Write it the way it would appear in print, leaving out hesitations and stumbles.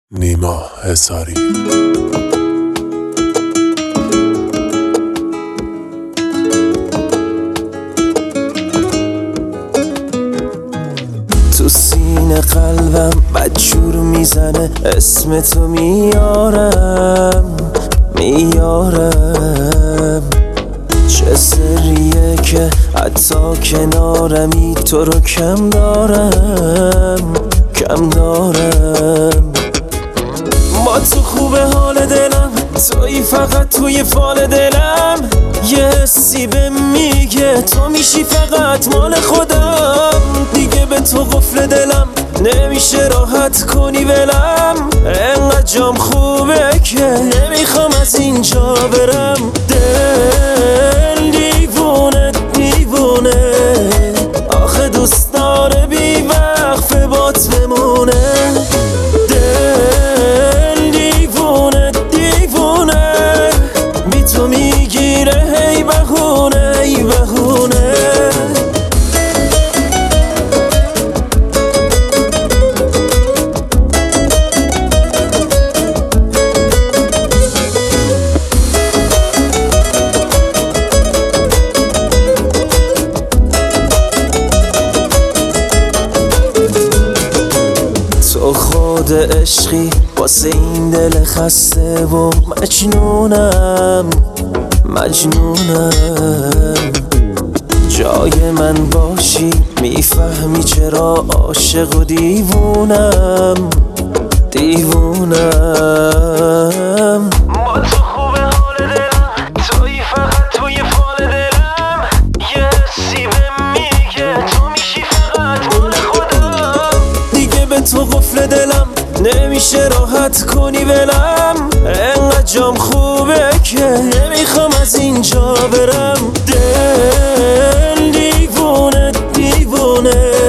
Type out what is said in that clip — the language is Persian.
نیما حصاری. تو سینه قلبم بدجور میزنه، اسم تو میارم چه سریه که حتی کنارمی تو رو کم دارم با تو خوبه حال دلم، تویی فقط توی فال دلم، یه حسی به میگه تو میشی فقط مال خودم. دیگه به تو قفل دلم نمیشه راحت کنی ولم، انقدر جام خوبه که نمیخوام از اینجا برم. دل دیوونه آخه دوست داره بی وقف بات بمونه. دل دیوونه بی تو میگیره هی بهونه تو خود عشقی واسه این دل خسته و مجنونم جای من باشی میفهمی چرا عاشق و دیوونم با تو خوبه حال دلم، تویی فقط توی فال دلم، یه حسی به میگه تو میشی فقط مال خودم. دیگه به تو قفل دلم نمیشه راحت کنی ولم، انقدر جام خوبه که نمیخوام از اینجا برم. دل دیوونه